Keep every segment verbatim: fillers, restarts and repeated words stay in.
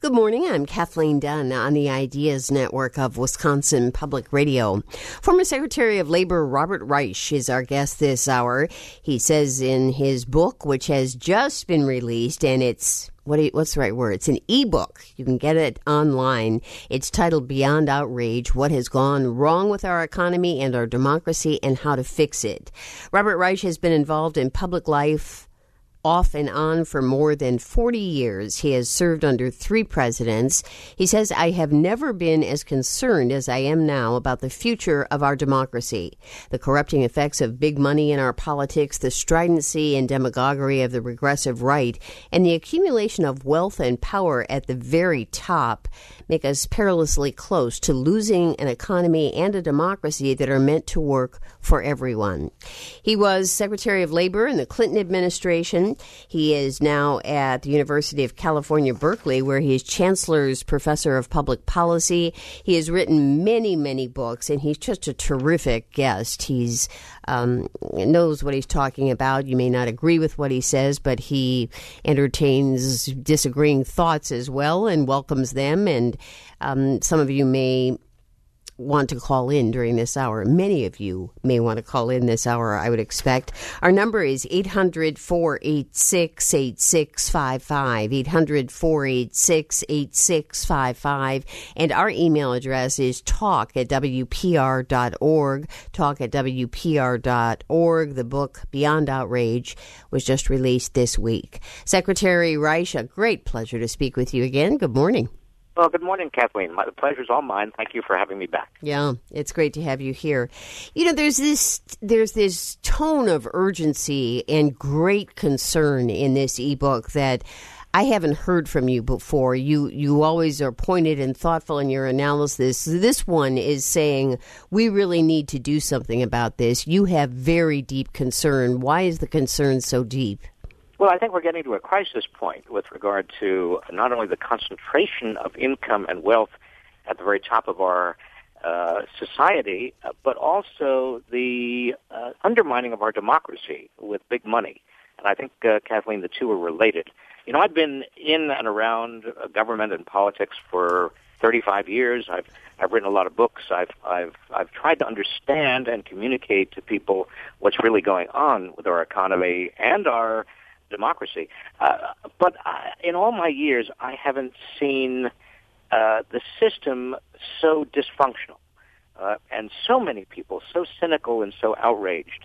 Good morning. I'm Kathleen Dunn on the Ideas Network of Wisconsin Public Radio. Former Secretary of Labor Robert Reich is our guest this hour. He says in his book, which has just been released, and it's What do you, what's the right word? It's an ebook. You can get it online. It's titled Beyond Outrage, What Has Gone Wrong with Our Economy and Our Democracy and How to Fix It. Robert Reich has been involved in public life off and on for more than forty years. He has served under three presidents. He says, I have never been as concerned as I am now about the future of our democracy, the corrupting effects of big money in our politics, the stridency and demagoguery of the regressive right, and the accumulation of wealth and power at the very top make us perilously close to losing an economy and a democracy that are meant to work for everyone. He was Secretary of Labor in the Clinton administration. He is now at the University of California, Berkeley, where he is Chancellor's Professor of Public Policy. He has written many, many books, and he's just a terrific guest. He's um, knows what he's talking about. You may not agree with what he says, but he entertains disagreeing thoughts as well and welcomes them. And um, some of you may want to call in during this hour. Many of you may want to call in this hour, I would expect. Our number is eight hundred, four eight six, eight six five five, eight hundred, four eight six, eight six five five, and our email address is talk at w p r dot org, talk at w p r dot org. The book Beyond Outrage was just released this week. Secretary Reich, a great pleasure to speak with you again. Good morning. Well, good morning, Kathleen. My, the pleasure's all mine. Thank you for having me back. Yeah, it's great to have you here. You know, there's this there's this tone of urgency and great concern in this ebook that I haven't heard from you before. You you always are pointed and thoughtful in your analysis. This one is saying we really need to do something about this. You have very deep concern. Why is the concern so deep? Well, I think we're getting to a crisis point with regard to not only the concentration of income and wealth at the very top of our uh, society, uh, but also the uh, undermining of our democracy with big money. And I think, uh, Kathleen, the two are related. You know, I've been in and around uh, government and politics for thirty-five years. I've I've written a lot of books. I've I've I've tried to understand and communicate to people what's really going on with our economy and our democracy. Uh, but I, in all my years, I haven't seen uh, the system so dysfunctional uh, and so many people so cynical and so outraged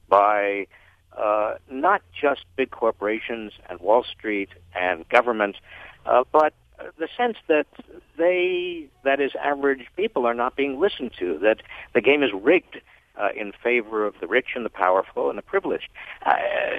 by uh, not just big corporations and Wall Street and government, uh, but the sense that they, that is, average people are not being listened to, that the game is rigged Uh, in favor of the rich and the powerful and the privileged. Uh,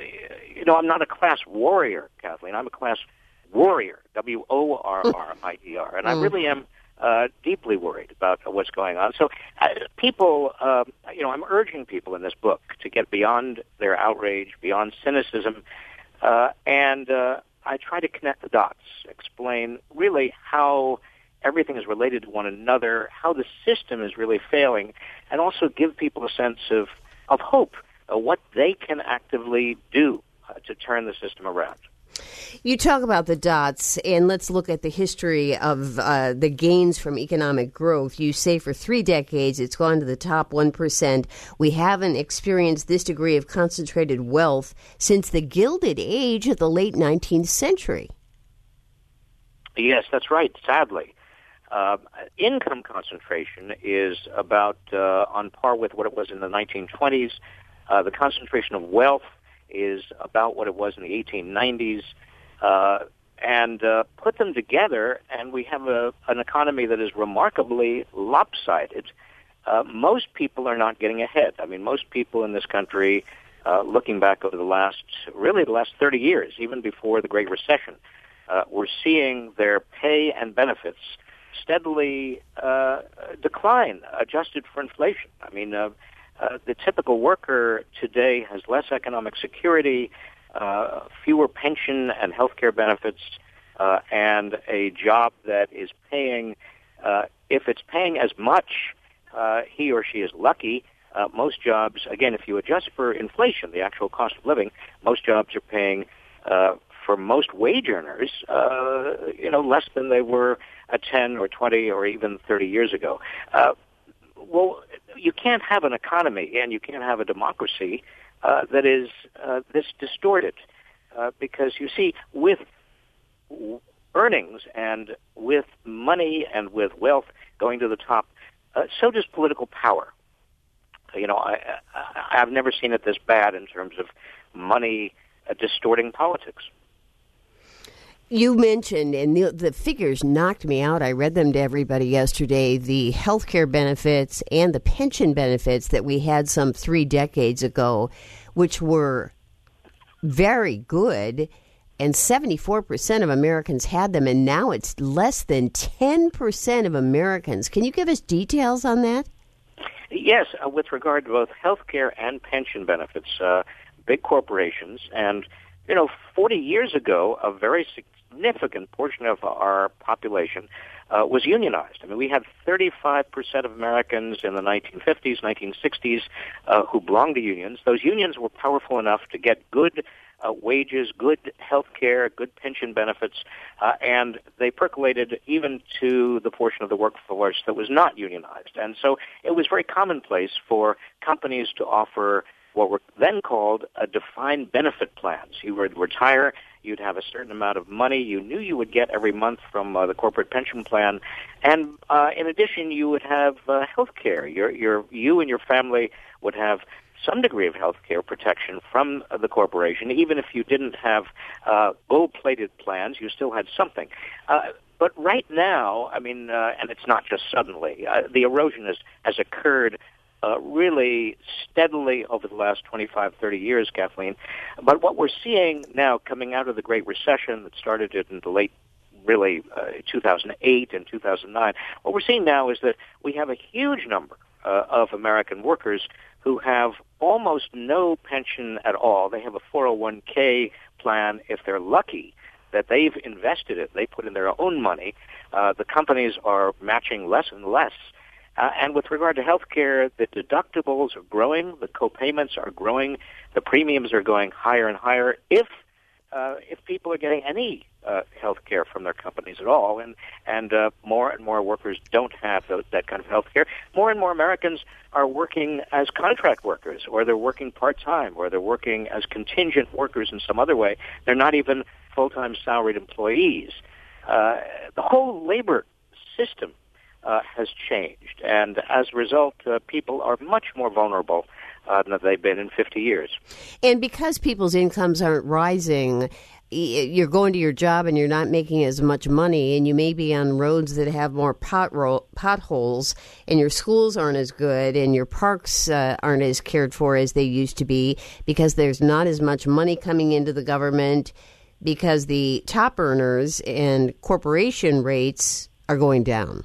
you know, I'm not a class warrior, Kathleen. I'm a class warrior, W O R R I E R. And I really am uh, deeply worried about uh, what's going on. So uh, people, uh, you know, I'm urging people in this book to get beyond their outrage, beyond cynicism, uh, and uh, I try to connect the dots, explain really how everything is related to one another, how the system is really failing, and also give people a sense of, of hope, uh, what they can actively do uh, to turn the system around. You talk about the dots, and let's look at the history of uh, the gains from economic growth. You say for three decades it's gone to the top one percent. We haven't experienced this degree of concentrated wealth since the Gilded Age of the late nineteenth century. Yes, that's right, sadly. Uh, income concentration is about uh, on par with what it was in the nineteen twenties. Uh, the concentration of wealth is about what it was in the eighteen nineties. Uh, and uh, put them together, and we have a, an economy that is remarkably lopsided. Uh, most people are not getting ahead. I mean, most people in this country, uh, looking back over the last, really the last thirty years, even before the Great Recession, uh, we're seeing their pay and benefits steadily uh, decline, adjusted for inflation. I mean, uh, uh, the typical worker today has less economic security, uh, fewer pension and health care benefits, uh, and a job that is paying, uh, if it's paying as much, uh, he or she is lucky. Uh, most jobs, again, if you adjust for inflation, the actual cost of living, most jobs are paying uh, for most wage earners, uh, you know, less than they were uh, ten or twenty or even thirty years ago. Uh, well, you can't have an economy and you can't have a democracy uh, that is uh, this distorted, uh, because you see, with earnings and with money and with wealth going to the top, uh, so does political power. You know, I, I, I've never seen it this bad in terms of money uh, distorting politics. You mentioned, and the, the figures knocked me out. I read them to everybody yesterday, the health care benefits and the pension benefits that we had some three decades ago, which were very good, and seventy-four percent of Americans had them, and now it's less than ten percent of Americans. Can you give us details on that? Yes, uh, with regard to both health care and pension benefits, uh, big corporations, and, you know, forty years ago, a very significant portion of our population uh, was unionized. I mean, we had thirty-five percent of Americans in the nineteen fifties, nineteen sixties uh, who belonged to unions. Those unions were powerful enough to get good uh, wages, good health care, good pension benefits, uh, and they percolated even to the portion of the workforce that was not unionized. And so it was very commonplace for companies to offer what were then called a defined benefit plans. You would retire, you'd have a certain amount of money you knew you would get every month from uh, the corporate pension plan, and uh, in addition, you would have uh, health care. Your, your, you and your family would have some degree of health care protection from uh, the corporation. Even if you didn't have uh, gold-plated plans, you still had something. Uh, but right now, I mean, uh, and it's not just suddenly, uh, the erosion has, has occurred Uh, really steadily over the last twenty-five, thirty years, Kathleen. But what we're seeing now coming out of the Great Recession that started in the late, really, uh, two thousand eight and two thousand nine, what we're seeing now is that we have a huge number uh, of American workers who have almost no pension at all. They have a four oh one k plan if they're lucky that they've invested it. They put in their own money. Uh, the companies are matching less and less. Uh, and with regard to health care, the deductibles are growing, the co-payments are growing, the premiums are going higher and higher if uh, if people are getting any uh, health care from their companies at all. And, and uh, more and more workers don't have those, that kind of health care. More and more Americans are working as contract workers, or they're working part-time, or they're working as contingent workers in some other way. They're not even full-time salaried employees. Uh, the whole labor system Uh, has changed, and as a result, uh, people are much more vulnerable uh, than they've been in fifty years. And because people's incomes aren't rising, you're going to your job and you're not making as much money, and you may be on roads that have more pot ro- potholes, and your schools aren't as good, and your parks uh, aren't as cared for as they used to be, because there's not as much money coming into the government, because the top earners and corporation rates are going down.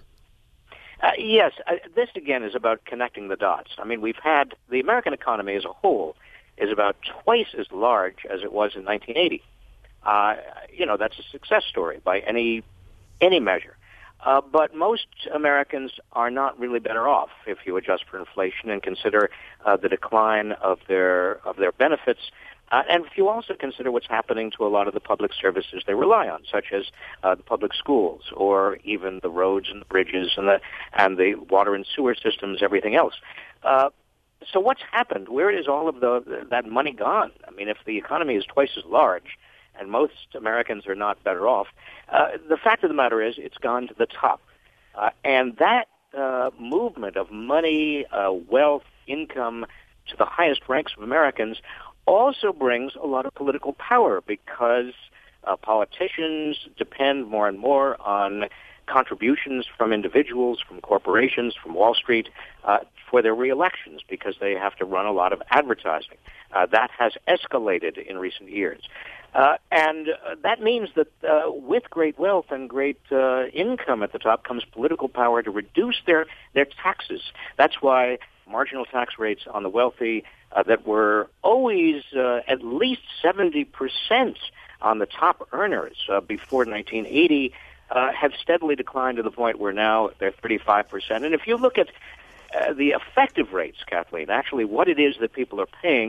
Uh, yes, uh, this again is about connecting the dots. I mean, we've had the American economy as a whole is about twice as large as it was in nineteen eighty. Uh, you know, that's a success story by any any measure. Uh, but most Americans are not really better off if you adjust for inflation and consider uh, the decline of their of their benefits. Uh, and if you also consider what's happening to a lot of the public services they rely on, such as uh, the public schools, or even the roads and the bridges and the and the water and sewer systems, everything else. Uh, so what's happened? Where is all of the that money gone? I mean, if the economy is twice as large, and most Americans are not better off, uh, the fact of the matter is it's gone to the top, uh, and that uh, movement of money, uh, wealth, income to the highest ranks of Americans also brings a lot of political power, because uh, politicians depend more and more on contributions from individuals, from corporations, from Wall Street uh, for their re-elections, because they have to run a lot of advertising. Uh, that has escalated in recent years. Uh, and uh, that means that uh, with great wealth and great uh, income at the top comes political power to reduce their, their taxes. That's why marginal tax rates on the wealthy uh, that were always uh, at least seventy percent on the top earners uh, before nineteen eighty uh, have steadily declined to the point where now they're thirty-five percent. And if you look at uh, the effective rates, Kathleen, actually what it is that people are paying,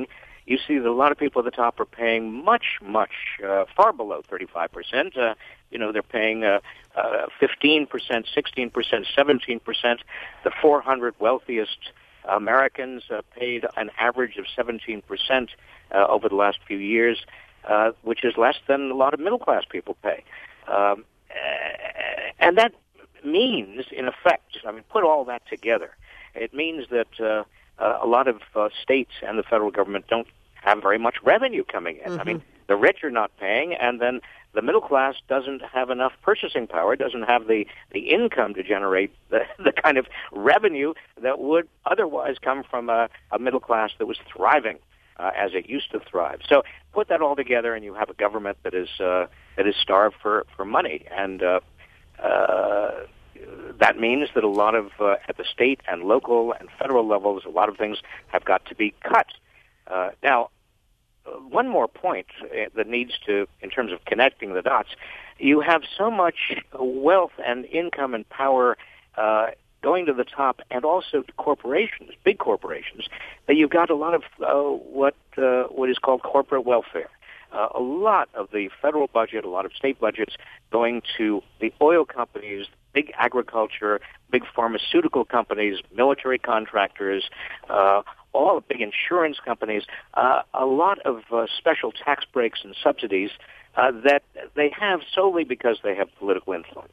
you see that a lot of people at the top are paying much, much uh, far below thirty-five percent. Uh, you know, they're paying uh, uh, fifteen percent, sixteen percent, seventeen percent. The four hundred wealthiest Americans uh, paid an average of seventeen percent uh, over the last few years, uh, which is less than a lot of middle-class people pay. Um, and that means, in effect, I mean, put all that together, it means that uh, uh, a lot of uh, states and the federal government don't have very much revenue coming in. Mm-hmm. I mean, the rich are not paying, and then the middle class doesn't have enough purchasing power, doesn't have the, the income to generate the, the kind of revenue that would otherwise come from a, a middle class that was thriving uh, as it used to thrive. So put that all together, and you have a government that is uh, that is starved for, for money. And uh, uh, that means that a lot of, uh, at the state and local and federal levels, a lot of things have got to be cut. Uh, now, one more point that needs to, in terms of connecting the dots, you have so much wealth and income and power uh, going to the top, and also to corporations, big corporations, that you've got a lot of uh, what uh, what is called corporate welfare. Uh, a lot of the federal budget, a lot of state budgets going to the oil companies, big agriculture, big pharmaceutical companies, military contractors, uh, all the big insurance companies, uh, a lot of uh, special tax breaks and subsidies uh, that they have solely because they have political influence.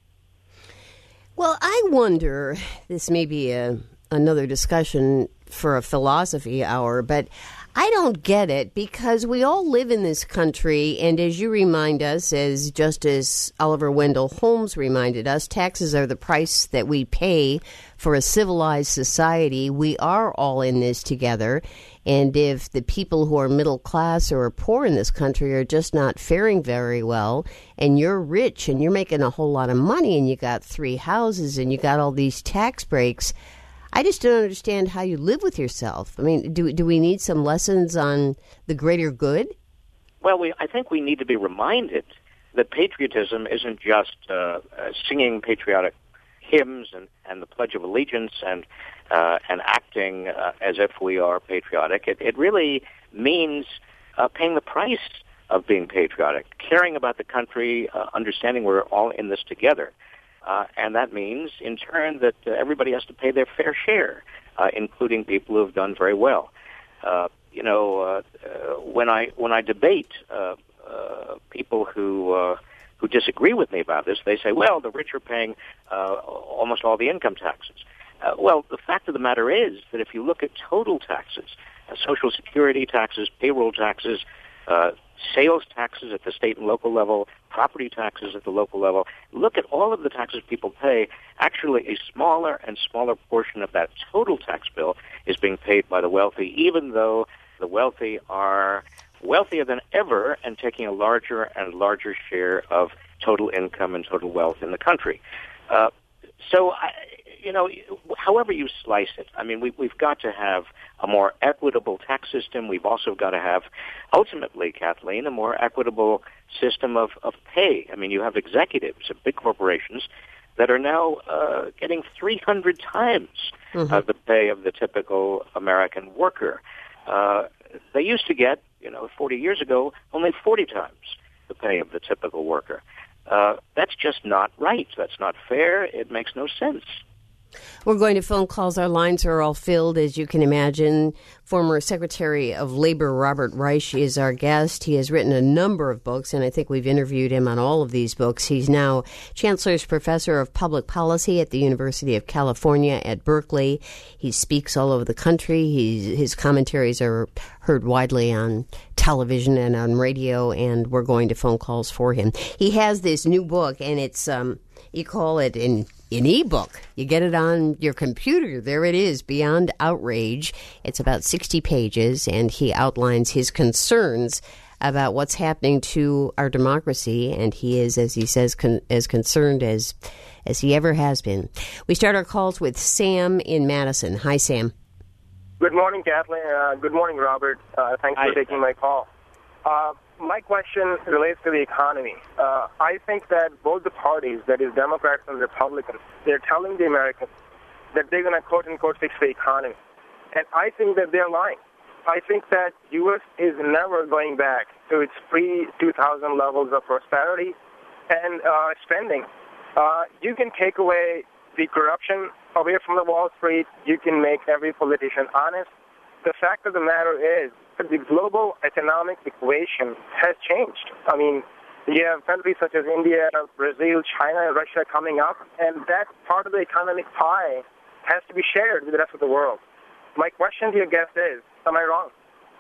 Well, I wonder, this may be a, another discussion for a philosophy hour, but I don't get it, because we all live in this country, and as you remind us, as Justice Oliver Wendell Holmes reminded us, taxes are the price that we pay for a civilized society. We are all in this together, and if the people who are middle class or are poor in this country are just not faring very well, and you're rich and you're making a whole lot of money and you got three houses and you got all these tax breaks, I just don't understand how you live with yourself. I mean, do do we need some lessons on the greater good? Well, we, I think we need to be reminded that patriotism isn't just uh, uh, singing patriotic hymns and, and the Pledge of Allegiance and uh, and acting uh, as if we are patriotic. It, it really means uh, paying the price of being patriotic, caring about the country, uh, understanding we're all in this together. Uh, and that means, in turn, that uh, everybody has to pay their fair share, uh, including people who have done very well. Uh, you know, uh, uh, when I when I debate uh, uh, people who uh, who disagree with me about this, they say, "Well, the rich are paying uh, almost all the income taxes." Uh, well, the fact of the matter is that if you look at total taxes, uh, Social Security taxes, payroll taxes, uh, sales taxes at the state and local level, property taxes at the local level, look at all of the taxes people pay. Actually, a smaller and smaller portion of that total tax bill is being paid by the wealthy, even though the wealthy are wealthier than ever and taking a larger and larger share of total income and total wealth in the country. Uh, so, I, you know, however you slice it, I mean, we, we've got to have a more equitable tax system. We've also got to have, ultimately, Kathleen, a more equitable system of, of pay. I mean, you have executives of big corporations that are now uh, getting three hundred times mm-hmm. uh, the pay of the typical American worker. Uh, they used to get, you know, forty years ago, only forty times the pay of the typical worker. Uh, that's just not right. That's not fair. It makes no sense. We're going to phone calls. Our lines are all filled, as you can imagine. Former Secretary of Labor Robert Reich is our guest. He has written a number of books, and I think we've interviewed him on all of these books. He's now Chancellor's Professor of Public Policy at the University of California at Berkeley. He speaks all over the country. He's, his commentaries are heard widely on television and on radio, and we're going to phone calls for him. He has this new book, and it's, um, you call it an An e-book. You get it on your computer. There it is, Beyond Outrage. It's about sixty pages, and he outlines his concerns about what's happening to our democracy, and he is, as he says, con- as concerned as as he ever has been. We start our calls with Sam in Madison. Hi, Sam. Good morning, Kathleen. Uh, good morning, Robert. Uh, thanks Hi. for taking my call. Uh, my question relates to the economy. Uh, I think that both the parties, that is Democrats and Republicans, they're telling the Americans that they're going to quote-unquote fix the economy. And I think that they're lying. I think that U S is never going back to its pre two thousand levels of prosperity and uh, spending. Uh, you can take away the corruption away from the Wall Street. You can make every politician honest. The fact of the matter is that the global economic equation has changed. I mean, you have countries such as India, Brazil, China, and Russia coming up, and that part of the economic pie has to be shared with the rest of the world. My question to your guest is, am I wrong?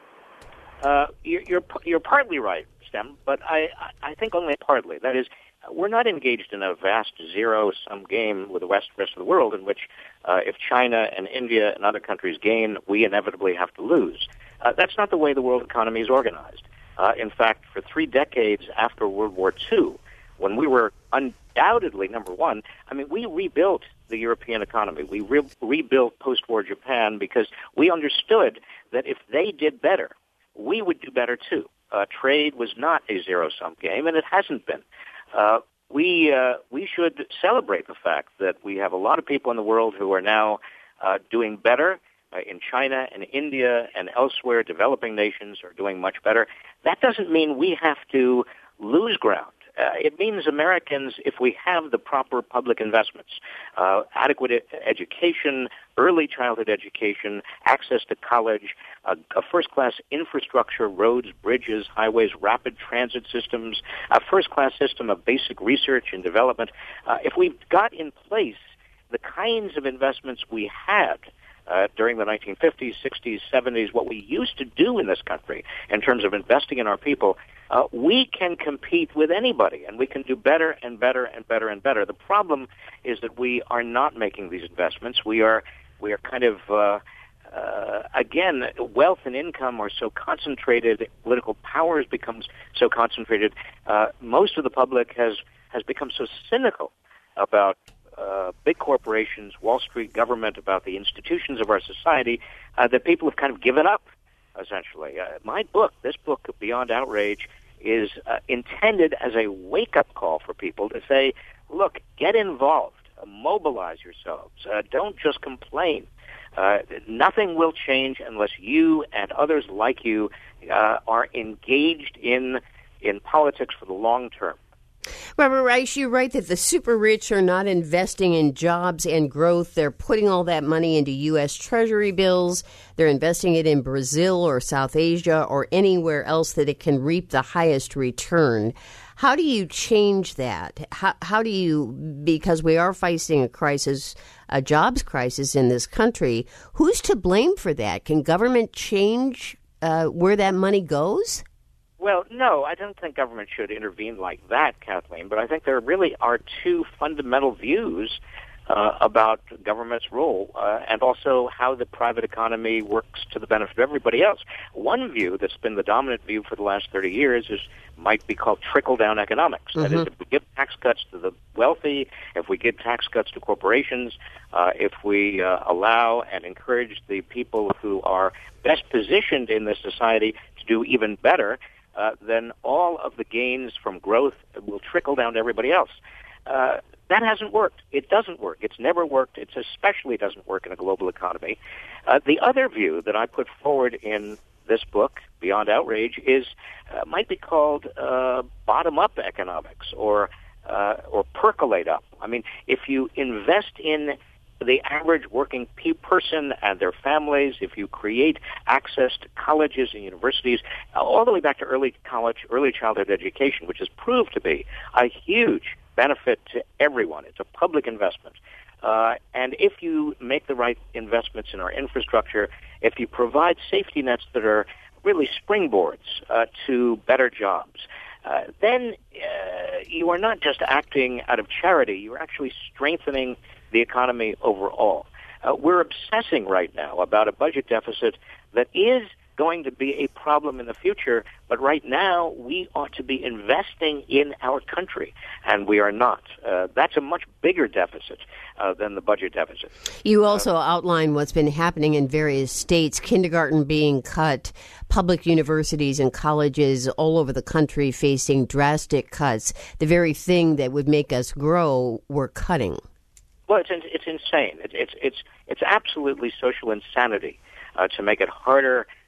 Uh, you're, you're you're partly right, Stem, but I, I think only partly. That is, we're not engaged in a vast zero-sum game with the West, rest of the world in which uh, if China and India and other countries gain, we inevitably have to lose. Uh, that's not the way the world economy is organized. Uh, in fact, for three decades after World War Two, when we were undoubtedly number one, I mean, we rebuilt the European economy. We re- rebuilt post-war Japan because we understood that if they did better, we would do better too. Uh, trade was not a zero-sum game, and it hasn't been. Uh, we uh, we should celebrate the fact that we have a lot of people in the world who are now uh, doing better. Uh, in China and India and elsewhere, developing nations are doing much better. That doesn't mean we have to lose ground. Uh, it means Americans, if we have the proper public investments, uh, adequate e- education, early childhood education, access to college, uh, a first-class infrastructure, roads, bridges, highways, rapid transit systems, a first-class system of basic research and development, uh, if we've got in place the kinds of investments we had Uh, during the nineteen fifties, sixties, seventies, what we used to do in this country in terms of investing in our people, uh, we can compete with anybody, and we can do better and better and better and better. The problem is that we are not making these investments. We are we are kind of, uh, uh, again, wealth and income are so concentrated, political power becomes so concentrated. Uh, most of the public has, has become so cynical about Uh, big corporations, Wall Street, government, about the institutions of our society, uh, that people have kind of given up, essentially. Uh, my book, this book, Beyond Outrage, is uh, intended as a wake-up call for people to say, look, get involved, uh, mobilize yourselves, uh, don't just complain. Uh, nothing will change unless you and others like you uh, are engaged in in politics for the long term. Robert Reich, you write that the super rich are not investing in jobs and growth. They're putting all that money into U S Treasury bills. They're investing it in Brazil or South Asia or anywhere else that it can reap the highest return. How do you change that? How, how do you, because we are facing a crisis, a jobs crisis in this country, who's to blame for that? Can government change uh, where that money goes? Well, no, I don't think government should intervene like that, Kathleen, but I think there really are two fundamental views uh, about government's role uh, and also how the private economy works to the benefit of everybody else. One view that's been the dominant view for the last thirty years is might be called trickle-down economics. Mm-hmm. That is, if we give tax cuts to the wealthy, if we give tax cuts to corporations, uh, if we uh, allow and encourage the people who are best positioned in this society to do even better, Uh, then all of the gains from growth will trickle down to everybody else. Uh, that hasn't worked. It doesn't work. It's never worked. It especially doesn't work in a global economy. Uh, the other view that I put forward in this book, Beyond Outrage, is uh, might be called uh, bottom-up economics or uh, or percolate up. I mean, if you invest in the average working person and their families, if you create access to colleges and universities, all the way back to early college, early childhood education, which has proved to be a huge benefit to everyone. It's a public investment. Uh, and if you make the right investments in our infrastructure, if you provide safety nets that are really springboards uh, to better jobs, uh, then uh, you are not just acting out of charity. You're actually strengthening the economy overall. Uh, we're obsessing right now about a budget deficit that is going to be a problem in the future, but right now we ought to be investing in our country, and we are not. Uh, that's a much bigger deficit uh, than the budget deficit. You also uh, outline what's been happening in various states, kindergarten being cut, public universities and colleges all over the country facing drastic cuts. The very thing that would make us grow, we're cutting. Well, it's it's insane. It's it's it's it's absolutely social insanity uh, to make it harder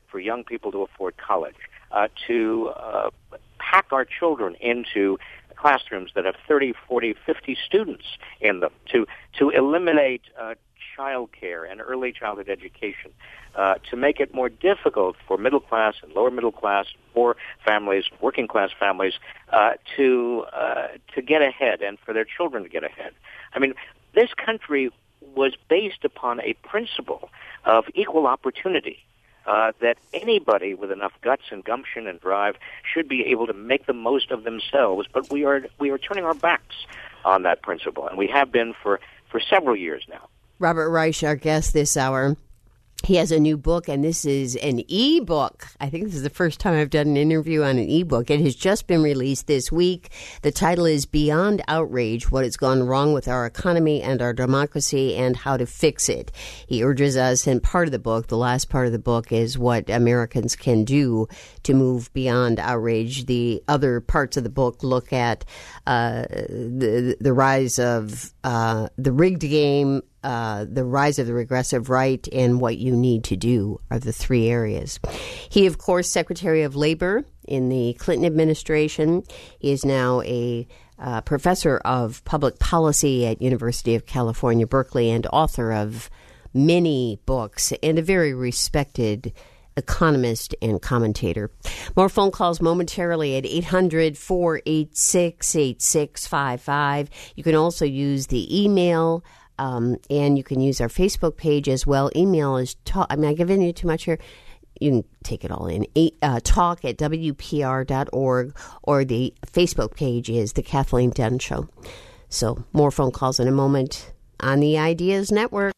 for young people to afford college, uh, to uh, pack our children into classrooms that have thirty, forty, fifty students in them, to to eliminate uh, child care and early childhood education, uh, to make it more difficult for middle class and lower middle class, poor families, working class families, uh, to uh, to get ahead and for their children to get ahead. I mean, this country was based upon a principle of equal opportunity. Uh, that anybody with enough guts and gumption and drive should be able to make the most of themselves, but we are we are turning our backs on that principle, and we have been for, for several years now. Robert Reich, our guest this hour. He has a new book, and this is an e-book. I think this is the first time I've done an interview on an e-book. It has just been released this week. The title is Beyond Outrage, What Has Gone Wrong with Our Economy and Our Democracy and How to Fix It. He urges us, and part of the book, the last part of the book, is what Americans can do to move beyond outrage. The other parts of the book look at uh, the, the rise of uh, the rigged game, Uh, the rise of the regressive right, and what you need to do are the three areas. He, of course, Secretary of Labor in the Clinton administration. He is now a uh, professor of public policy at University of California, Berkeley, and author of many books, and a very respected economist and commentator. More phone calls momentarily at eight hundred, four eight six, eight six five five. You can also use the email. Um, and you can use our Facebook page as well. Email is talk. I mean, I'm giving you too much here. You can take it all in. Eight, uh, talk at W P R dot org, or the Facebook page is The Kathleen Dunn Show. So more phone calls in a moment on the Ideas Network.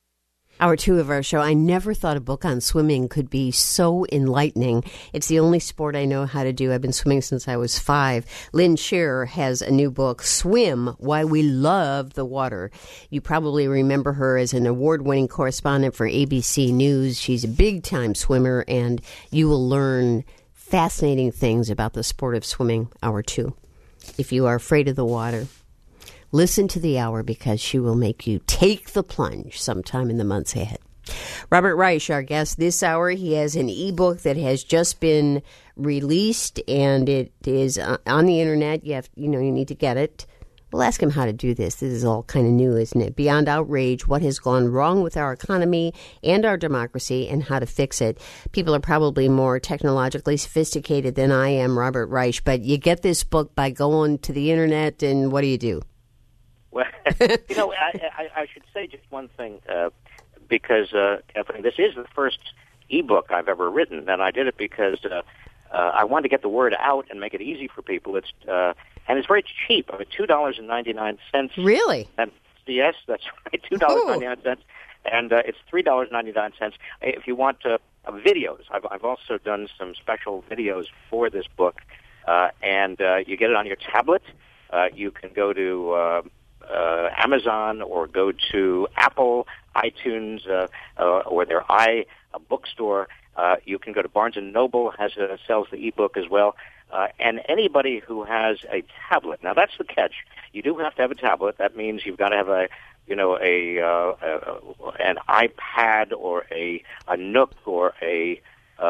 Hour two of our show. I never thought a book on swimming could be so enlightening. It's the only sport I know how to do. I've been swimming since I was five. Lynn Shearer has a new book, Swim, Why We Love the Water. You probably remember her as an award-winning correspondent for A B C News. She's a big-time swimmer, and you will learn fascinating things about the sport of swimming. Hour two. If you are afraid of the water, listen to the hour, because she will make you take the plunge sometime in the months ahead. Robert Reich, our guest this hour. He has an e-book that has just been released, and it is on the internet. You have, you know, you need to get it. We'll ask him how to do this. This is all kind of new, isn't it? Beyond Outrage, What Has Gone Wrong with Our Economy and Our Democracy and How to Fix It. People are probably more technologically sophisticated than I am, Robert Reich, but you get this book by going to the internet, and what do you do? Well, you know, I, I, I should say just one thing, uh, because, uh, Kathleen, this is the first e-book I've ever written, and I did it because uh, uh, I wanted to get the word out and make it easy for people. It's uh, and it's very cheap. I mean, two dollars and ninety-nine cents. Really? And, yes, that's right, two dollars and ninety-nine cents. And uh, it's three dollars and ninety-nine cents. If you want uh, uh, videos, I've, I've also done some special videos for this book, uh, and uh, you get it on your tablet. Uh, you can go to Uh, Uh, Amazon or go to Apple, iTunes, uh, uh, or their i uh, bookstore. Uh, you can go to Barnes and Noble, has uh, sells the ebook as well. Uh, and anybody who has a tablet. Now that's the catch. You do have to have a tablet. That means you've got to have a, you know, a, uh, a an iPad or a a Nook or a uh,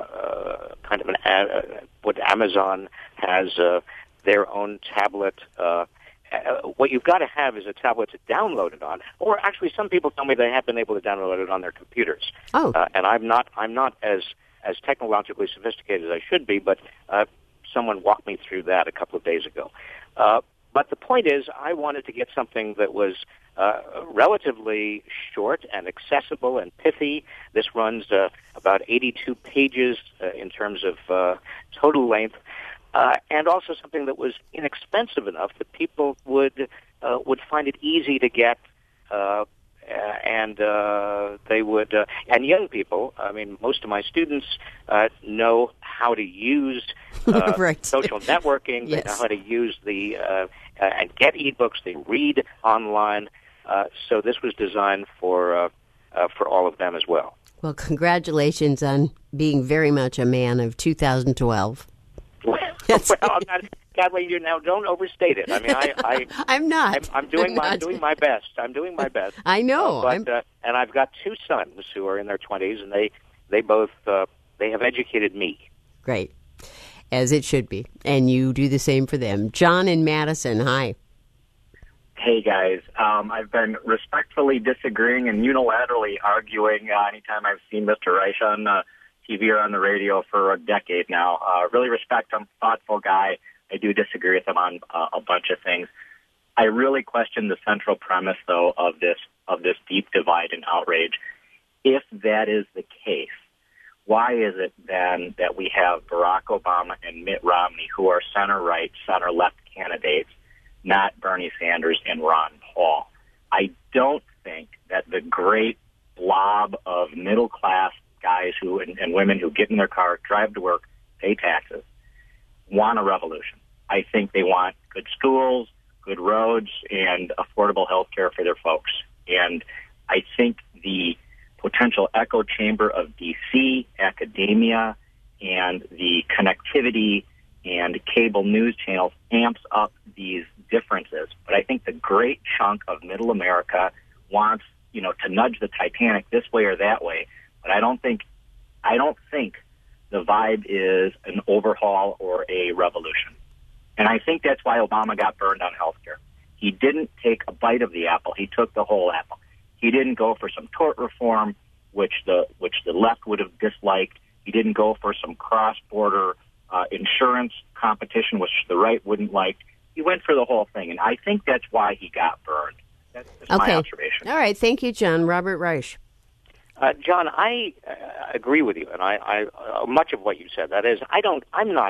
uh, kind of an uh, what Amazon has uh, their own tablet. Uh, Uh, what you've got to have is a tablet to download it on, or actually, some people tell me they have been able to download it on their computers. Oh, uh, and I'm not. I'm not as as technologically sophisticated as I should be, but uh, someone walked me through that a couple of days ago. Uh, but the point is, I wanted to get something that was uh, relatively short and accessible and pithy. This runs uh, about eighty-two pages uh, in terms of uh, total length. Uh, and also something that was inexpensive enough that people would uh, would find it easy to get, uh, and uh, they would, uh, and young people. I mean, most of my students uh, know how to use uh, right. social networking. Yes. They know how to use the uh, uh, and get ebooks. They read online. Uh, so this was designed for uh, uh, for all of them as well. Well, congratulations on being very much a man of two thousand twelve. Well, I'm not, Kathleen, you now don't overstate it. I mean, I, I I'm not. I'm, I'm doing I'm my, not. I'm doing my best. I'm doing my best. I know. Uh, but uh, and I've got two sons who are in their twenties, and they they both uh, they have educated me. Great. As it should be. And you do the same for them. John in Madison, hi. Hey, guys. Um, I've been respectfully disagreeing and unilaterally arguing uh, anytime I've seen Mister Reich on uh, T V or on the radio for a decade now. Uh, really respect him, thoughtful guy. I do disagree with him on uh, a bunch of things. I really question the central premise, though, of this of this deep divide and outrage. If that is the case, why is it then that we have Barack Obama and Mitt Romney, who are center-right, center-left candidates, not Bernie Sanders and Ron Paul? I don't think that the great blob of middle-class guys who and, and women who get in their car, drive to work, pay taxes, want a revolution. I think they want good schools, good roads, and affordable health care for their folks. And I think the potential echo chamber of D C, academia, and the connectivity and cable news channels amps up these differences. But I think the great chunk of middle America wants, you know, to nudge the Titanic this way or that way. But I don't think, I don't think the vibe is an overhaul or a revolution. And I think that's why Obama got burned on health care. He didn't take a bite of the apple. He took the whole apple. He didn't go for some tort reform, which the which the left would have disliked. He didn't go for some cross-border uh, insurance competition, which the right wouldn't like. He went for the whole thing, and I think that's why he got burned. That's, that's okay. my observation. All right. Thank you, John. Robert Reich. Uh, John, I uh, agree with you, and I, I uh, much of what you said. That is, I don't. I'm not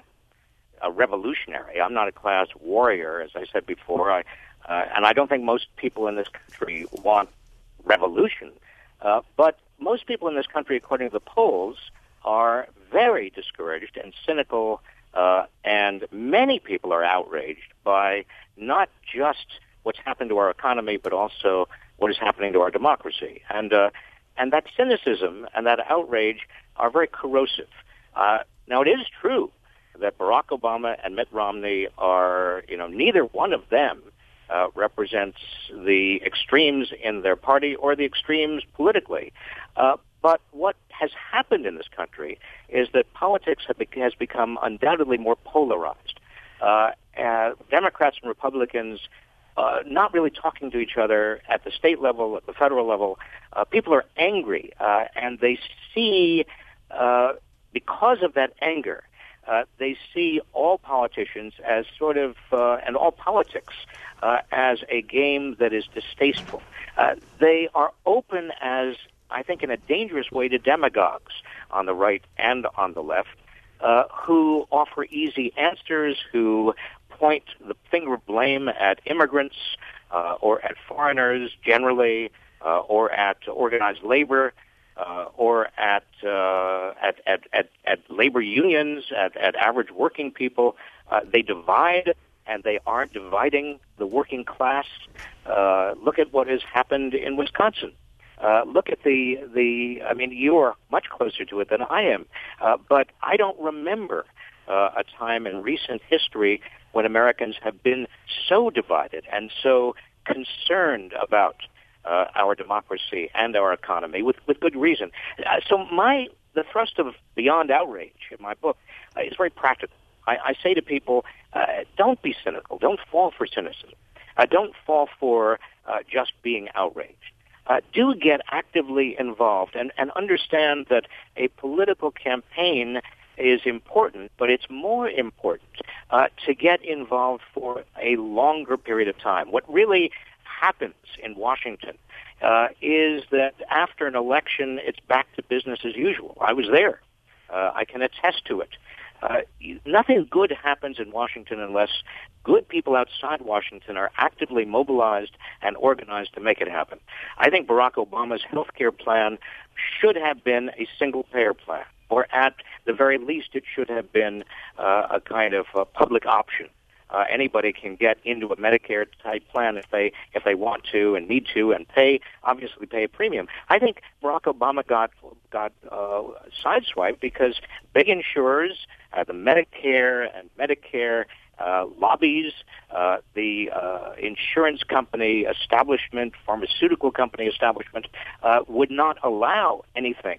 a revolutionary. I'm not a class warrior, as I said before. I, uh, and I don't think most people in this country want revolution. Uh, but most people in this country, according to the polls, are very discouraged and cynical, uh, and many people are outraged by not just what's happened to our economy, but also what is happening to our democracy. And uh, and that cynicism and that outrage are very corrosive. Uh, now, it is true that Barack Obama and Mitt Romney are, you know, neither one of them uh, represents the extremes in their party or the extremes politically. Uh, but what has happened in this country is that politics have be- has become undoubtedly more polarized. Uh, uh, Democrats and Republicans uh, not really talking to each other at the state level, at the federal level. Uh, people are angry, uh, and they see, uh, because of that anger, Uh, they see all politicians as sort of, uh, and all politics uh, as a game that is distasteful. Uh, they are open as, I think, in a dangerous way to demagogues on the right and on the left uh, who offer easy answers, who point the finger of blame at immigrants uh, or at foreigners generally uh, or at organized labor. Uh, or at, uh, at at at at labor unions, at, at average working people. Uh, they divide, and they are dividing the working class. Uh, look at what has happened in Wisconsin. Uh, look at the the. I mean, you are much closer to it than I am, uh, but I don't remember uh, a time in recent history when Americans have been so divided and so concerned about Uh, our democracy and our economy, with, with good reason. Uh, so my the thrust of Beyond Outrage in my book uh, is very practical. I, I say to people, uh, don't be cynical. Don't fall for cynicism. Uh, don't fall for uh, just being outraged. Uh, do get actively involved and, and understand that a political campaign is important, but it's more important uh, to get involved for a longer period of time. What really happens in Washington uh, is that after an election, it's back to business as usual. I was there. Uh, I can attest to it. Uh, nothing good happens in Washington unless good people outside Washington are actively mobilized and organized to make it happen. I think Barack Obama's health care plan should have been a single-payer plan, or at the very least, it should have been uh, a kind of uh, public option. Uh, anybody can get into a Medicare-type plan if they if they want to and need to, and pay obviously pay a premium. I think Barack Obama got got uh, sideswiped because big insurers, uh, the Medicare and Medicare uh, lobbies, uh, the uh, insurance company establishment, pharmaceutical company establishment, uh, would not allow anything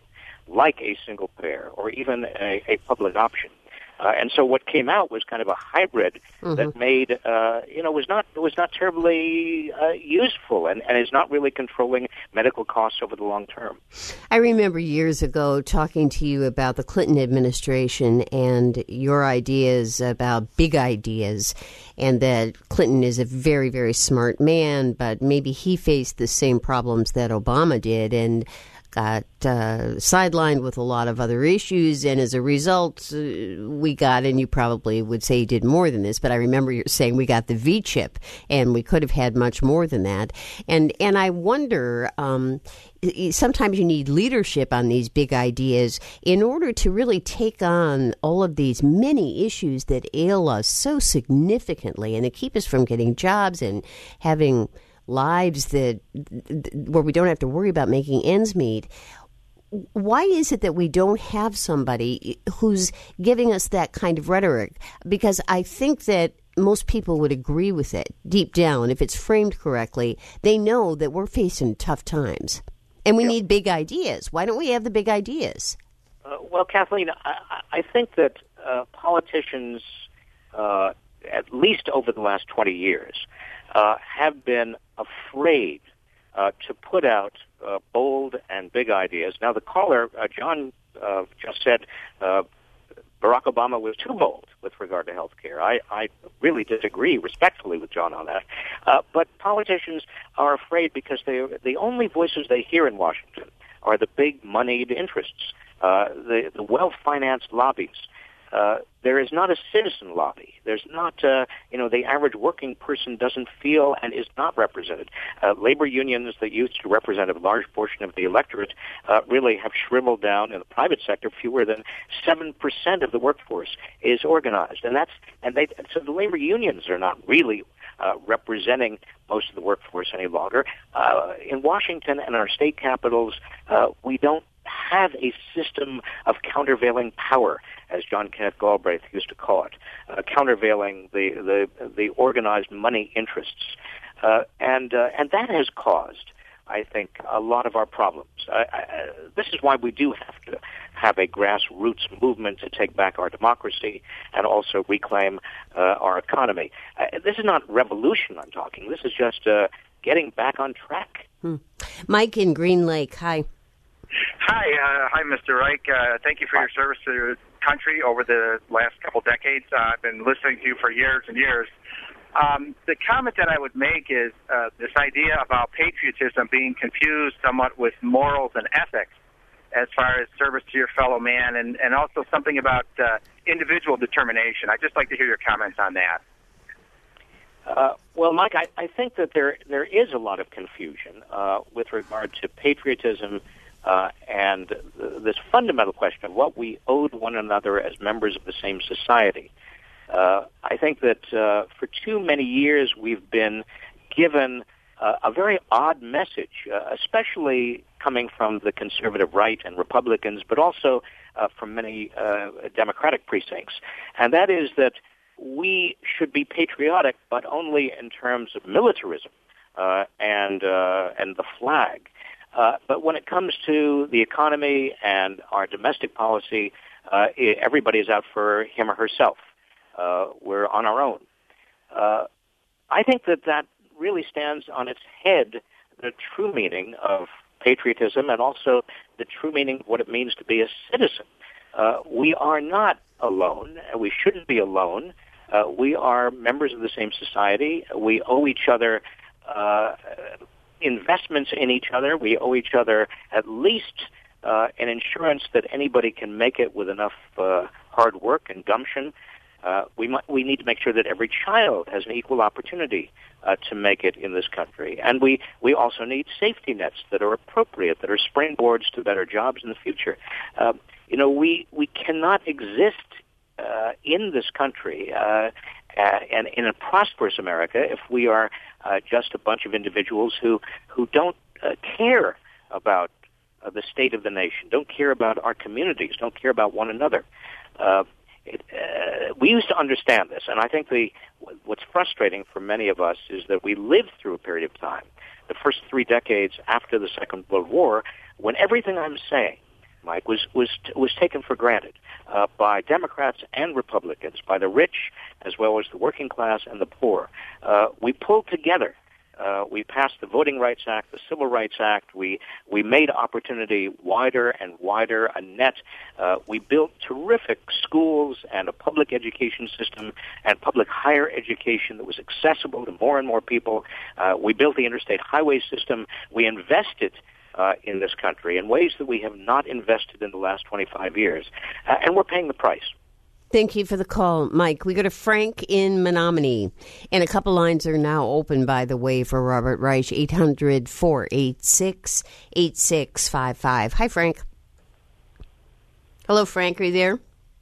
like a single payer or even a, a public option. Uh, and so what came out was kind of a hybrid mm-hmm. that made, uh, you know, was not was not terribly uh, useful and, and is not really controlling medical costs over the long term. I remember years ago talking to you about the Clinton administration and your ideas about big ideas, and that Clinton is a very, very smart man, but maybe he faced the same problems that Obama did and got uh, sidelined with a lot of other issues, and as a result, uh, we got, and you probably would say he did more than this, but I remember you saying we got the V-chip, and we could have had much more than that. And and I wonder, um, sometimes you need leadership on these big ideas in order to really take on all of these many issues that ail us so significantly and to keep us from getting jobs and having lives that where we don't have to worry about making ends meet. Why is it that we don't have somebody who's giving us that kind of rhetoric? Because I think that most people would agree with it deep down. If it's framed correctly, they know that we're facing tough times and we yeah. need big ideas. Why don't we have the big ideas? Uh, well, Kathleen, I, I think that uh, politicians, uh, at least over the last twenty years, uh, have been afraid uh, to put out uh, bold and big ideas. Now, the caller, uh, John, uh, just said uh, Barack Obama was too bold with regard to health care. I, I really disagree respectfully with John on that. Uh, but politicians are afraid because they the only voices they hear in Washington are the big moneyed interests, uh, the, the well-financed lobbies. Uh, there is not a citizen lobby. There's not, uh, you know, the average working person doesn't feel and is not represented. Uh, labor unions that used to represent a large portion of the electorate uh, really have shriveled down. In the private sector, fewer than seven percent of the workforce is organized. And that's, and they, so the labor unions are not really uh, representing most of the workforce any longer. Uh, in Washington and our state capitals, uh, we don't have a system of countervailing power, as John Kenneth Galbraith used to call it, uh, countervailing the, the the organized money interests, uh, and uh, and that has caused, I think, a lot of our problems. I, I, this is why we do have to have a grassroots movement to take back our democracy and also reclaim uh, our economy. Uh, this is not revolution I'm talking. This is just uh, getting back on track. Hmm. Mike in Green Lake, hi. Hi, uh, hi, Mister Reich. Uh, thank you for your service to the country over the last couple decades. Uh, I've been listening to you for years and years. Um, the comment that I would make is uh, this idea about patriotism being confused somewhat with morals and ethics as far as service to your fellow man, and, and also something about uh, individual determination. I'd just like to hear your comments on that. Uh, well, Mike, I, I think that there there is a lot of confusion uh, with regard to patriotism Uh, and th- this fundamental question of what we owed one another as members of the same society. Uh, I think that uh, for too many years we've been given uh, a very odd message, uh, especially coming from the conservative right and Republicans, but also uh, from many uh, Democratic precincts. And that is that we should be patriotic, but only in terms of militarism uh, and uh, and the flag. Uh, but when it comes to the economy and our domestic policy, uh, everybody is out for him or herself. Uh, we're on our own. Uh, I think that that really stands on its head the true meaning of patriotism and also the true meaning of what it means to be a citizen. Uh, we are not alone. We shouldn't be alone. Uh, we are members of the same society. We owe each other uh investments in each other. We owe each other at least uh, an insurance that anybody can make it with enough uh, hard work and gumption. Uh, we might, we need to make sure that every child has an equal opportunity uh, to make it in this country. And we, we also need safety nets that are appropriate, that are springboards to better jobs in the future. Uh, you know, we, we cannot exist uh, in this country uh, uh, and in a prosperous America if we are Uh, just a bunch of individuals who who don't uh, care about uh, the state of the nation, don't care about our communities, don't care about one another. Uh, it, uh, we used to understand this, and I think the what's frustrating for many of us is that we lived through a period of time, the first three decades after the Second World War, when everything I'm saying, Mike, was was was taken for granted uh, by Democrats and Republicans, by the rich as well as the working class and the poor. Uh, we pulled together. Uh, we passed the Voting Rights Act, the Civil Rights Act. We we made opportunity wider and wider, a net. Uh, we built terrific schools and a public education system and public higher education that was accessible to more and more people. Uh, we built the interstate highway system. We invested uh, in this country in ways that we have not invested in the last twenty-five years, uh, and we're paying the price. Thank you for the call, Mike. We go to Frank in Menominee, and a couple lines are now open, by the way, for Robert Reich, eight hundred, four eight six, eight six five five. Hi, Frank. Hello, Frank. Are you there?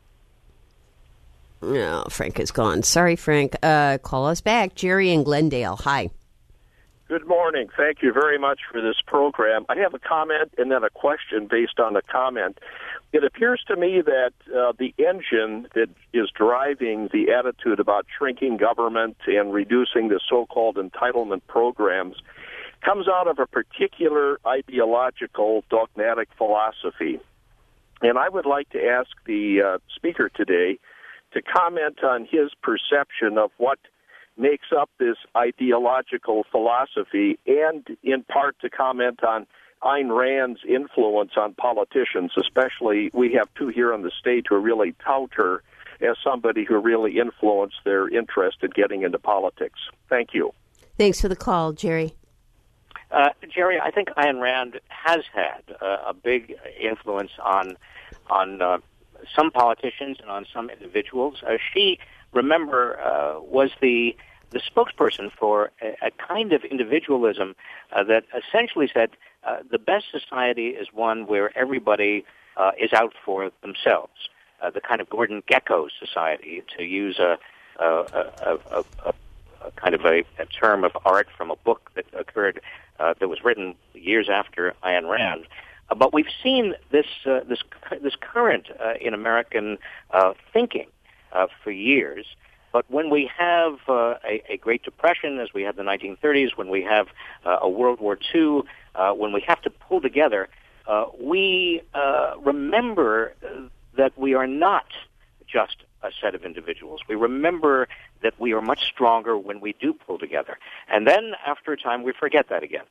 No, Frank is gone. Sorry, Frank. Uh, call us back. Jerry in Glendale. Hi. Good morning. Thank you very much for this program. I have a comment and then a question based on the comment. It appears to me that uh, the engine that is driving the attitude about shrinking government and reducing the so-called entitlement programs comes out of a particular ideological dogmatic philosophy. And I would like to ask the uh, speaker today to comment on his perception of what makes up this ideological philosophy, and in part to comment on Ayn Rand's influence on politicians, especially we have two here on the stage who really tout her as somebody who really influenced their interest in getting into politics. Thank you. Thanks for the call, Jerry. Uh, Jerry, I think Ayn Rand has had uh, a big influence on on uh, some politicians and on some individuals. Uh, she, remember, uh, was the the spokesperson for a, a kind of individualism uh, that essentially said uh, the best society is one where everybody uh, is out for themselves. Uh, the kind of Gordon Gekko society, to use a, a, a, a, a, a kind of a, a term of art from a book that occurred uh, that was written years after Ayn Rand. Uh, but we've seen this uh, this this current uh, in American uh, thinking uh, for years. But when we have uh, a, a Great Depression, as we had the nineteen thirties, when we have uh, a World War Two, uh, when we have to pull together, uh, we uh, remember that we are not just a set of individuals. We remember that we are much stronger when we do pull together. And then, after a time, we forget that again.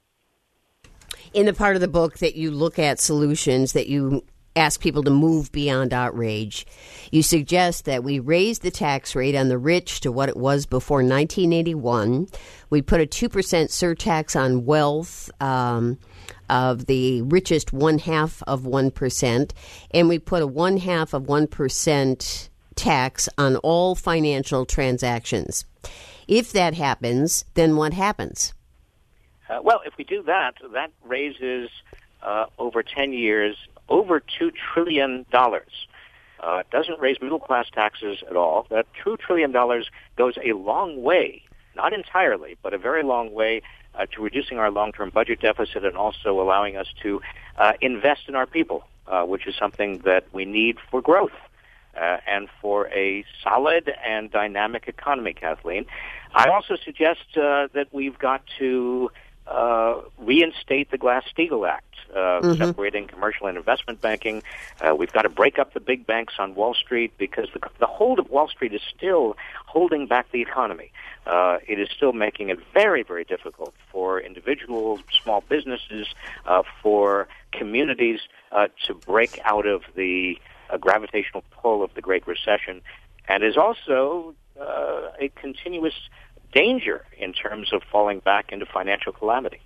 In the part of the book that you look at solutions, that you ask people to move beyond outrage, you suggest that we raise the tax rate on the rich to what it was before nineteen eighty-one. We put a two percent surtax on wealth um, of the richest one half of one percent, and we put a one half of one percent tax on all financial transactions. If that happens, then what happens? Uh, well, if we do that, that raises uh, over ten years over two trillion dollars. Uh, it doesn't raise middle-class taxes at all. That two trillion dollars goes a long way, not entirely, but a very long way uh, to reducing our long-term budget deficit and also allowing us to uh, invest in our people, uh, which is something that we need for growth uh, and for a solid and dynamic economy, Kathleen. I also suggest uh, that we've got to Uh, reinstate the Glass-Steagall Act, uh, mm-hmm. separating commercial and investment banking. Uh, we've got to break up the big banks on Wall Street because the, the hold of Wall Street is still holding back the economy. Uh, it is still making it very, very difficult for individuals, small businesses, uh, for communities uh, to break out of the uh, gravitational pull of the Great Recession, and is also uh, a continuous danger in terms of falling back into financial calamity.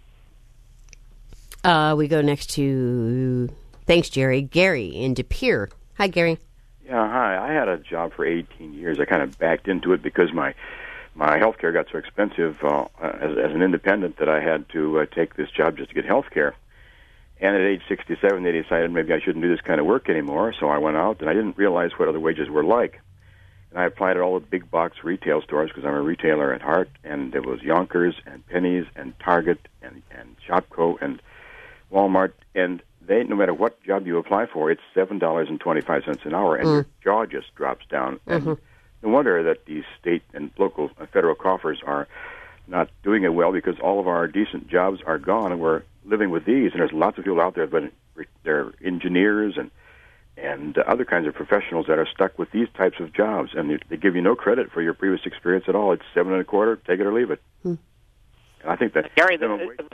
Uh, we go next to, thanks, Jerry, Gary in De Pere. Hi, Gary. Yeah, hi. I had a job for eighteen years. I kind of backed into it because my my health care got so expensive uh, as, as an independent that I had to uh, take this job just to get health care. And at age sixty-seven, they decided maybe I shouldn't do this kind of work anymore, so I went out, and I didn't realize what other wages were like. And I applied at all the big box retail stores because I'm a retailer at heart, and there was Yonkers and Penny's and Target and, and Shopko and Walmart, and they, no matter what job you apply for, it's seven dollars and twenty-five cents an hour, and mm. your jaw just drops down. Mm-hmm. And no wonder that these state and local uh, federal coffers are not doing it well because all of our decent jobs are gone, and we're living with these. And there's lots of people out there, but they're engineers and and other kinds of professionals that are stuck with these types of jobs, and they, they give you no credit for your previous experience at all. It's seven and a quarter, take it or leave it. Hmm. And I think that Gary, minimum the, wage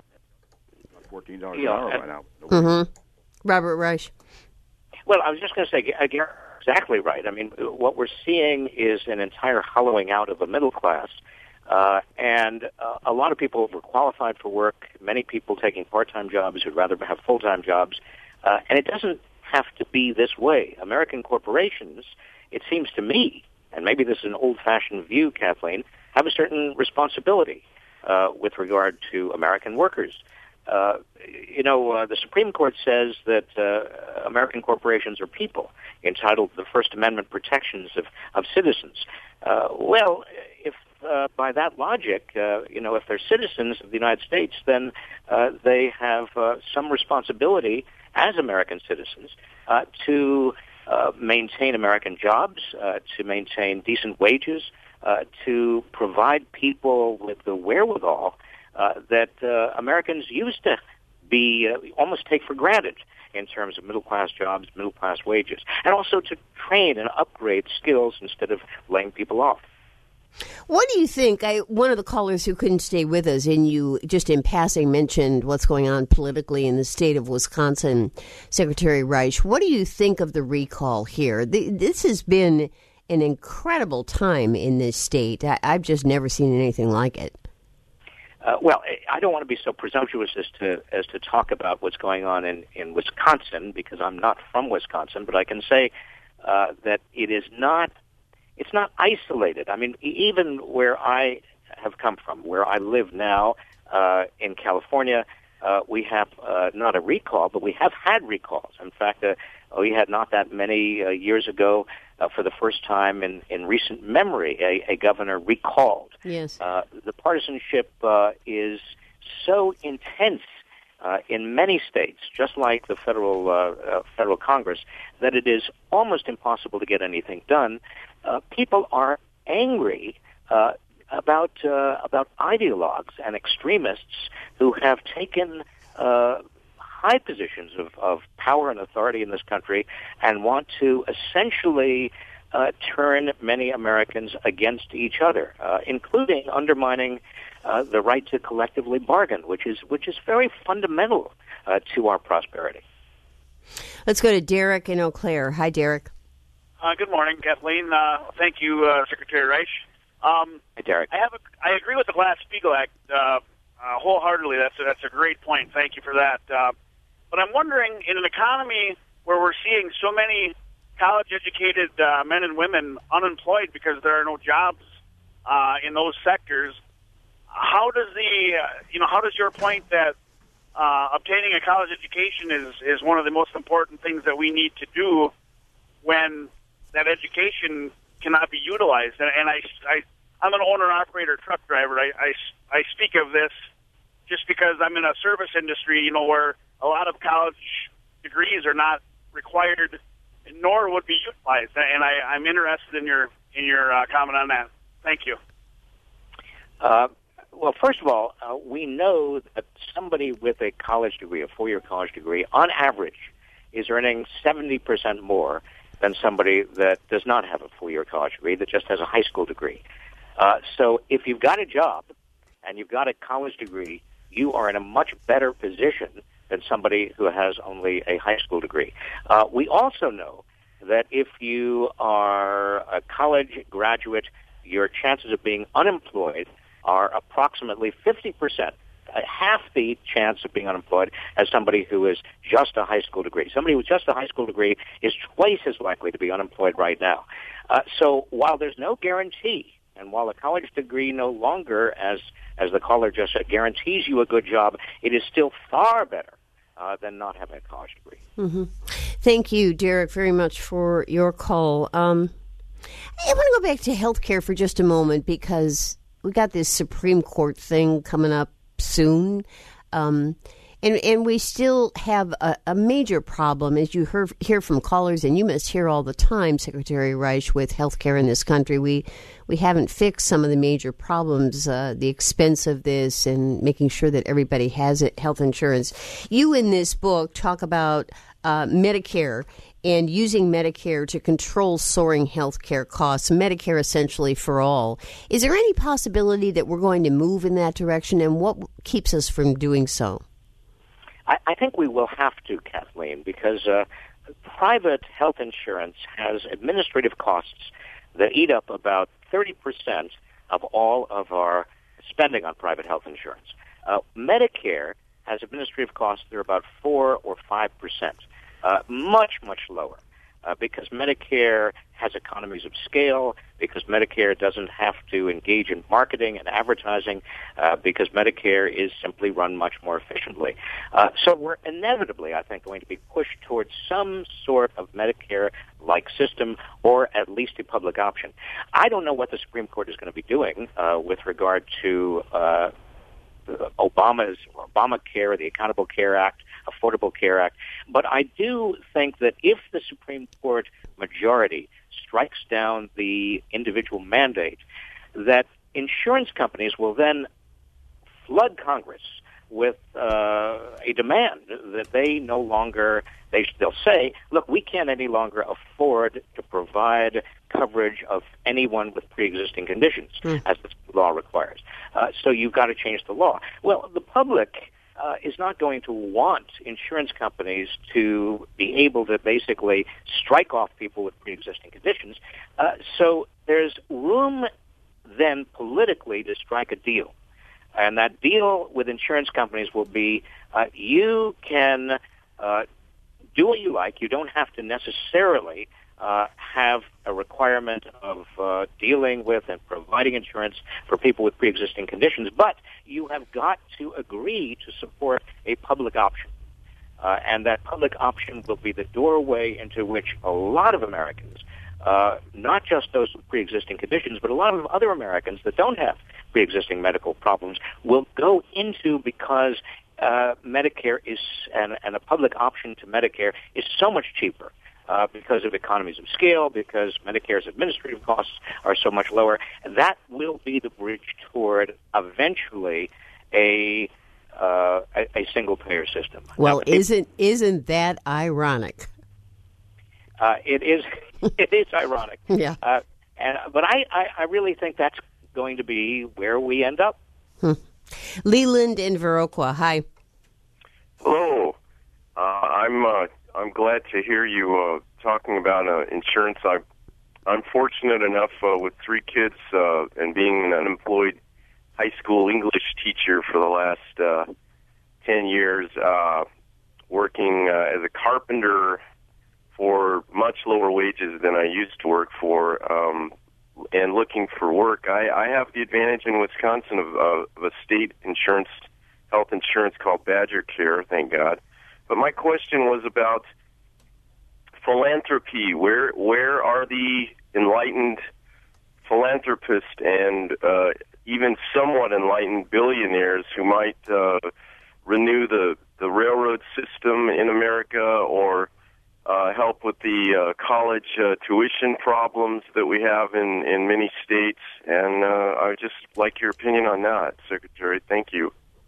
is fourteen dollars yeah, an hour right now. No mm-hmm. Robert Reich. Well, I was just going to say, Gary, exactly right. I mean, what we're seeing is an entire hollowing out of the middle class. Uh, and uh, a lot of people were qualified for work, many people taking part-time jobs who'd rather have full-time jobs. Uh, and it doesn't have to be this way. American corporations, it seems to me, and maybe this is an old-fashioned view, Kathleen, have a certain responsibility uh, with regard to American workers. Uh, you know, uh, the Supreme Court says that uh, American corporations are people entitled to the First Amendment protections of, of citizens. Uh, well, if uh, by that logic, uh, you know, if they're citizens of the United States, then uh, they have uh, some responsibility as American citizens uh, to uh, maintain American jobs, uh, to maintain decent wages, uh, to provide people with the wherewithal uh, that uh, Americans used to be uh, almost take for granted in terms of middle-class jobs, middle-class wages, and also to train and upgrade skills instead of laying people off. What do you think? I, one of the callers who couldn't stay with us, and you just in passing mentioned what's going on politically in the state of Wisconsin, Secretary Reich. What do you think of the recall here? The, this has been an incredible time in this state. I, I've just never seen anything like it. Uh, well, I don't want to be so presumptuous as to as to talk about what's going on in, in Wisconsin, because I'm not from Wisconsin, but I can say uh, that it is not it's not isolated. I mean, even where I have come from, where I live now uh, in California, uh, we have uh, not a recall, but we have had recalls. In fact, uh, we had not that many uh, years ago, uh, for the first time in, in recent memory, a, a governor recalled. Yes. Uh, the partisanship uh, is so intense uh, in many states, just like the federal uh, uh, federal Congress, that it is almost impossible to get anything done. Uh, people are angry uh, about uh, about ideologues and extremists who have taken uh, high positions of, of power and authority in this country and want to essentially uh, turn many Americans against each other, uh, including undermining uh, the right to collectively bargain, which is which is very fundamental uh, to our prosperity. Let's go to Derek in Eau Claire. Hi, Derek. Uh, good morning, Kathleen. Uh, thank you, uh, Secretary Reich. Um, Hi, Derek. I have a, I agree with the Glass-Steagall Act uh, uh, wholeheartedly. That's a, that's a great point. Thank you for that. Uh, but I'm wondering, in an economy where we're seeing so many college-educated uh, men and women unemployed because there are no jobs uh, in those sectors, how does the uh, you know how does your point that uh, obtaining a college education is is one of the most important things that we need to do when that education cannot be utilized? And, and I, I, I'm an owner-operator truck driver. I, I, I speak of this just because I'm in a service industry, you know, where a lot of college degrees are not required, nor would be utilized. And I, I'm interested in your in your uh, comment on that. Thank you. Uh, well, first of all, uh, we know that somebody with a college degree, a four-year college degree, on average, is earning seventy percent more than somebody that does not have a four-year college degree, that just has a high school degree. Uh, so if you've got a job and you've got a college degree, you are in a much better position than somebody who has only a high school degree. Uh, we also know that if you are a college graduate, your chances of being unemployed are approximately fifty percent. Uh, half the chance of being unemployed as somebody who is just a high school degree. Somebody with just a high school degree is twice as likely to be unemployed right now. Uh, so while there's no guarantee, and while a college degree no longer, as as the caller just said, guarantees you a good job, it is still far better uh, than not having a college degree. Mm-hmm. Thank you, Derek, very much for your call. Um, I want to go back to health care for just a moment, because we got this Supreme Court thing coming up soon. Um, And and we still have a, a major problem, as you hear, hear from callers, and you must hear all the time, Secretary Reich, with healthcare in this country. We we haven't fixed some of the major problems, uh, the expense of this, and making sure that everybody has it, health insurance. You in this book talk about uh, Medicare and using Medicare to control soaring health care costs, Medicare essentially for all. Is there any possibility that we're going to move in that direction, and what keeps us from doing so? I, I think we will have to, Kathleen, because uh, private health insurance has administrative costs that eat up about thirty percent of all of our spending on private health insurance. Uh, Medicare has administrative costs that are about four or five percent, uh, much, much lower. Uh, because Medicare has economies of scale, because Medicare doesn't have to engage in marketing and advertising, uh, because Medicare is simply run much more efficiently. Uh, so we're inevitably, I think, going to be pushed towards some sort of Medicare-like system, or at least a public option. I don't know what the Supreme Court is going to be doing uh, with regard to uh, Obama's Obamacare, the Accountable Care Act, Affordable Care Act. But I do think that if the Supreme Court majority strikes down the individual mandate, that insurance companies will then flood Congress with uh, a demand that they no longer, they, they'll say, look, we can't any longer afford to provide coverage of anyone with pre-existing conditions, mm. as the law requires. Uh, so you've got to change the law. Well, the public uh, is not going to want insurance companies to be able to basically strike off people with pre-existing conditions. Uh, so there's room then politically to strike a deal. And that deal with insurance companies will be uh, you can uh, do what you like. You don't have to necessarily uh, have a requirement of uh, dealing with and providing insurance for people with pre-existing conditions, but you have got to agree to support a public option. Uh, and that public option will be the doorway into which a lot of Americans, uh, not just those with pre-existing conditions, but a lot of other Americans that don't have pre-existing medical problems, will go into, because uh, Medicare is, and, and a public option to Medicare is so much cheaper uh, because of economies of scale, because Medicare's administrative costs are so much lower. That will be the bridge toward eventually a uh, a, a single-payer system. Well, isn't isn't that ironic? Uh, it is. It is ironic. Yeah. Uh, and but I, I, I really think that's going to be where we end up. Hmm. Leland in Viroqua, hi. Hello. Uh, I'm uh, I'm glad to hear you uh, talking about uh, insurance. I, I'm fortunate enough uh, with three kids uh, and being an unemployed high school English teacher for the last uh, ten years, uh, working uh, as a carpenter for much lower wages than I used to work for, um, and looking for work. I, I have the advantage in Wisconsin of, uh, of a state insurance, health insurance called Badger Care, thank God. But my question was about philanthropy. Where where are the enlightened philanthropists and uh, even somewhat enlightened billionaires who might uh, renew the, the railroad system in America, or Uh, help with the uh, college uh, tuition problems that we have in, in many states? And uh, I would just like your opinion on that, Secretary. Thank you.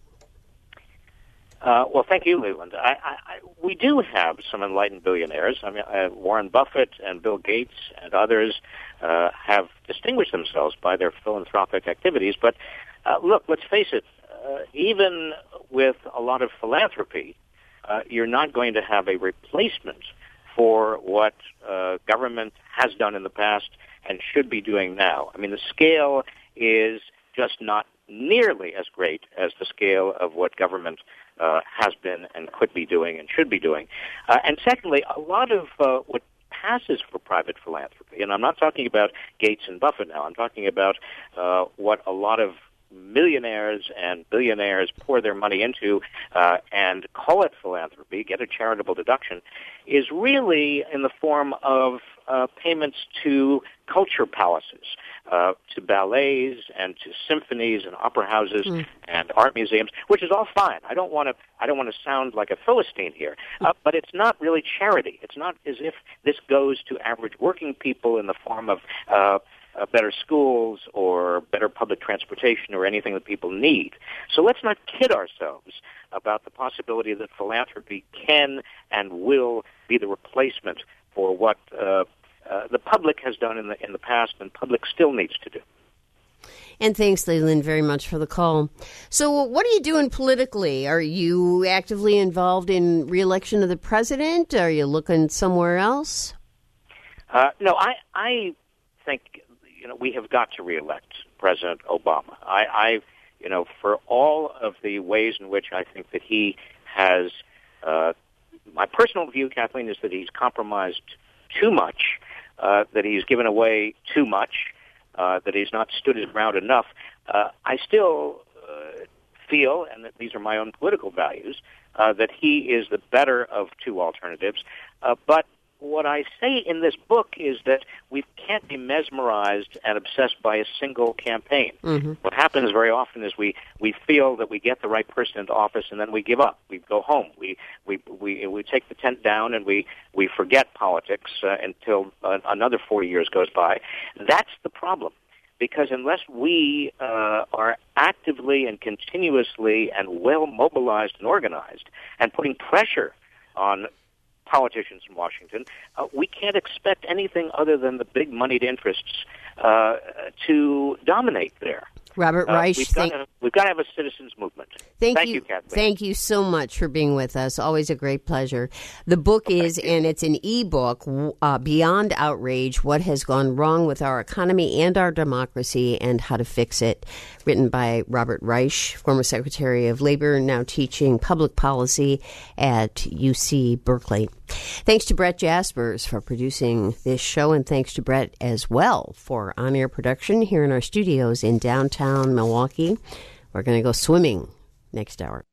Uh, well, thank you, Leland. I, I, I, we do have some enlightened billionaires. I mean, uh, Warren Buffett and Bill Gates and others uh, have distinguished themselves by their philanthropic activities. But uh, look, let's face it, uh, even with a lot of philanthropy, uh, you're not going to have a replacement for what uh, government has done in the past and should be doing now. I mean, the scale is just not nearly as great as the scale of what government uh, has been and could be doing and should be doing. Uh, and secondly, a lot of uh, what passes for private philanthropy, and I'm not talking about Gates and Buffett now, I'm talking about uh, what a lot of millionaires and billionaires pour their money into uh, and call it philanthropy, get a charitable deduction, is really in the form of uh, payments to culture palaces, uh, to ballets and to symphonies and opera houses mm. and art museums, which is all fine. I don't want to. I don't want to sound like a Philistine here, uh, but it's not really charity. It's not as if this goes to average working people in the form of uh, uh, better schools or better public transportation or anything that people need. So let's not kid ourselves about the possibility that philanthropy can and will be the replacement for what uh, uh, the public has done in the in the past and public still needs to do. And thanks, Leland, very much for the call. So what are you doing politically? Are you actively involved in re-election of the president? Are you looking somewhere else? Uh, no, I, I think, you know, we have got to re-elect President Obama. I, I, you know, for all of the ways in which I think that he has, uh, my personal view, Kathleen, is that he's compromised too much, uh, that he's given away too much, Uh, that he's not stood his ground enough. Uh, I still uh, feel, and that these are my own political values, uh, that he is the better of two alternatives. Uh, but what I say in this book is that we can't be mesmerized and obsessed by a single campaign. Mm-hmm. What happens very often is we, we feel that we get the right person into office and then we give up. We go home. We we we, we take the tent down and we, we forget politics uh, until uh, another four years goes by. That's the problem. Because unless we uh, are actively and continuously and well mobilized and organized and putting pressure on politicians in Washington, uh, we can't expect anything other than the big moneyed interests uh, to dominate there. Robert Uh, Reich, we've, thank, got to, we've got to have a citizens' movement. thank, thank you, you, Kathleen. Thank you so much for being with us. Always a great pleasure. The book Well, is, and it's an e-book, uh, Beyond Outrage, What Has Gone Wrong with Our Economy and Our Democracy and How to Fix It, written by Robert Reich, former Secretary of Labor, now teaching public policy at U C Berkeley. Thanks to Brett Jaspers for producing this show, and thanks to Brett as well for on-air production here in our studios in downtown Milwaukee. We're going to go swimming next hour.